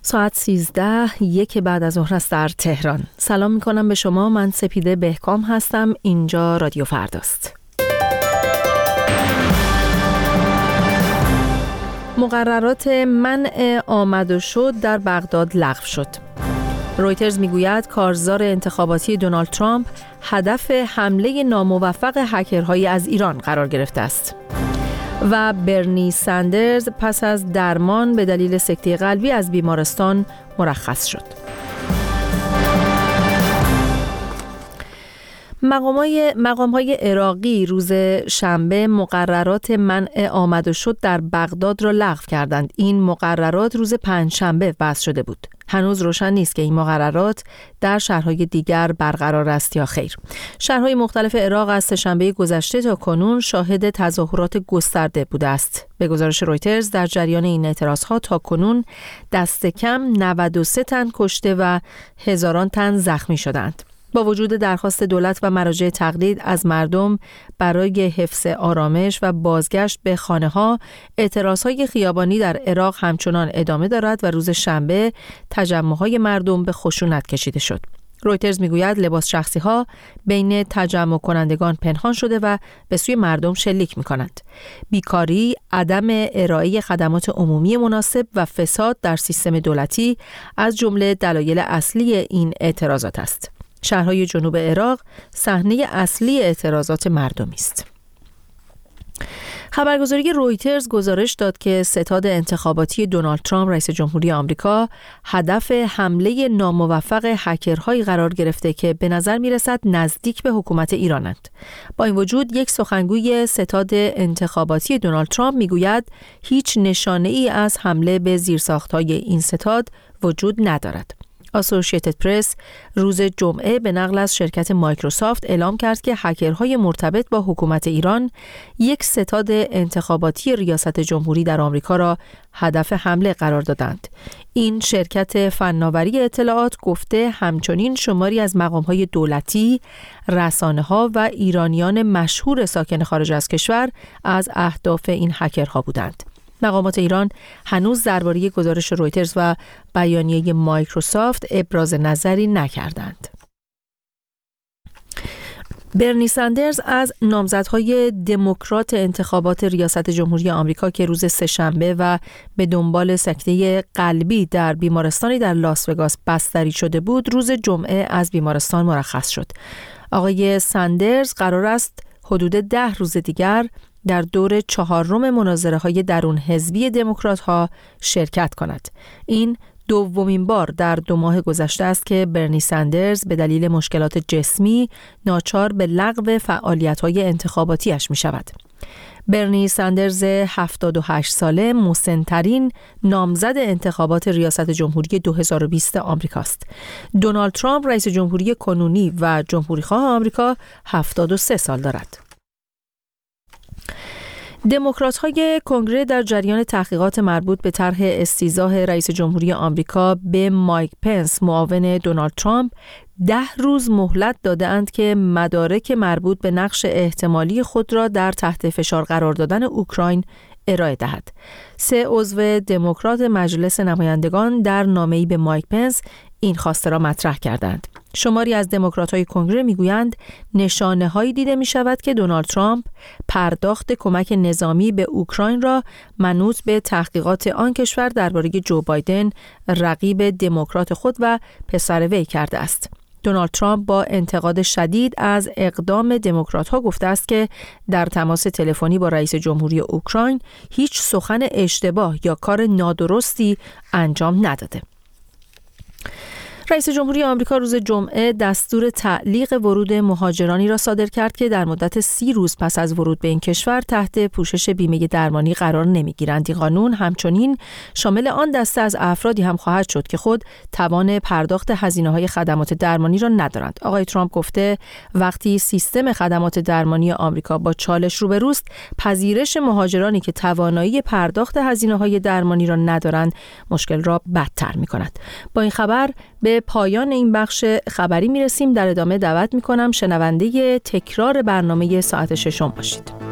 ساعت 13:01 بعد از ظهر است در تهران. سلام میکنم به شما. من سپیده بهکام هستم. اینجا رادیو فرداست. مقررات منع آمد و شد در بغداد لغو شد. رویترز میگوید کارزار انتخاباتی دونالد ترامپ هدف حمله ناموفق هکرهایی از ایران قرار گرفته است. و برنی سندرز پس از درمان به دلیل سکته قلبی از بیمارستان مرخص شد. مقام‌های عراقی روز شنبه مقررات منع آمد و شد در بغداد را لغو کردند. این مقررات روز پنجشنبه وضع شده بود. هنوز روشن نیست که این مقررات در شهرهای دیگر برقرار است یا خیر. شهرهای مختلف عراق از سه‌شنبه گذشته تا کنون شاهد تظاهرات گسترده بوده است. به گزارش رویترز در جریان این اعتراضها تا کنون دست کم 93 تن کشته و هزاران تن زخمی شدند. با وجود درخواست دولت و مراجع تقلید از مردم برای حفظ آرامش و بازگشت به خانه‌ها، اعتراضهای خیابانی در عراق همچنان ادامه دارد و روز شنبه تجمع‌های مردم به خشونت کشیده شد. رویترز میگوید لباس شخصی‌ها بین تجمع کنندگان پنهان شده و به سوی مردم شلیک می‌کنند. بیکاری، عدم ارائه خدمات عمومی مناسب و فساد در سیستم دولتی از جمله دلایل اصلی این اعتراضات است. شهرهای جنوب عراق صحنه اصلی اعتراضات مردمی است. خبرگزاری رویترز گزارش داد که ستاد انتخاباتی دونالد ترامپ رئیس جمهوری آمریکا هدف حمله ناموفق هکرهایی قرار گرفته که به نظر می‌رسد نزدیک به حکومت ایرانند. با این وجود یک سخنگوی ستاد انتخاباتی دونالد ترامپ میگوید هیچ نشانه‌ای از حمله به زیرساخت‌های این ستاد وجود ندارد. اسوسییتد پرس روز جمعه به نقل از شرکت مایکروسافت اعلام کرد که هکرهای مرتبط با حکومت ایران یک ستاد انتخاباتی ریاست جمهوری در آمریکا را هدف حمله قرار دادند. این شرکت فناوری اطلاعات گفته همچنین شماری از مقام‌های دولتی، رسانه‌ها و ایرانیان مشهور ساکن خارج از کشور از اهداف این هکرها بودند. مقامات ایران هنوز درباره گزارش رویترز و بیانیه مایکروسافت ابراز نظری نکردند. برنی سندرز از نامزدهای دموکرات انتخابات ریاست جمهوری آمریکا که روز سه‌شنبه و به دنبال سکته قلبی در بیمارستانی در لاس وگاس بستری شده بود، روز جمعه از بیمارستان مرخص شد. آقای سندرز قرار است حدود 10 روز دیگر در دور 4 مناظره‌های درون حزبی دموکرات‌ها شرکت کند. این دومین بار در 2 ماه گذشته است که برنی سندرز به دلیل مشکلات جسمی ناچار به لغو فعالیت‌های انتخاباتیش می‌شود. برنی سندرز 78 ساله مسن‌ترین نامزد انتخابات ریاست جمهوری 2020 آمریکاست. دونالد ترامپ رئیس جمهوری کنونی و جمهوری‌خواه آمریکا 73 سال دارد. دموکرات‌های کنگره در جریان تحقیقات مربوط به طرح استیضاح رئیس جمهوری آمریکا به مایک پنس معاون دونالد ترامپ 10 روز مهلت داده‌اند که مدارک مربوط به نقش احتمالی خود را در تحت فشار قرار دادن اوکراین ارائه دهد. 3 عضو دموکرات مجلس نمایندگان در نامه‌ای به مایک پنس این خواسته را مطرح کردند. شماری از دموکرات‌های کنگره میگویند نشانه‌هایی دیده می‌شود که دونالد ترامپ پرداخت کمک نظامی به اوکراین را منوط به تحقیقات آن کشور درباره جو بایدن رقیب دموکرات خود و پسر وی کرده است. دونالد ترامپ با انتقاد شدید از اقدام دموکرات‌ها گفته است که در تماس تلفنی با رئیس جمهوری اوکراین هیچ سخن اشتباه یا کار نادرستی انجام نداده. رئیس جمهوری آمریکا روز جمعه دستور تعلیق ورود مهاجرانی را صادر کرد که در مدت 30 روز پس از ورود به این کشور تحت پوشش بیمه درمانی قرار نمی‌گیرند. این قانون همچنین شامل آن دسته از افرادی هم خواهد شد که خود توان پرداخت هزینه‌های خدمات درمانی را ندارند. آقای ترامپ گفته وقتی سیستم خدمات درمانی آمریکا با چالش روبروست، پذیرش مهاجرانی که توانایی پرداخت هزینه‌های درمانی را ندارند مشکل را بدتر می‌کند. با این خبر به پایان این بخش خبری میرسیم. در ادامه دعوت میکنم شنونده تکرار برنامه ساعت 6 باشید.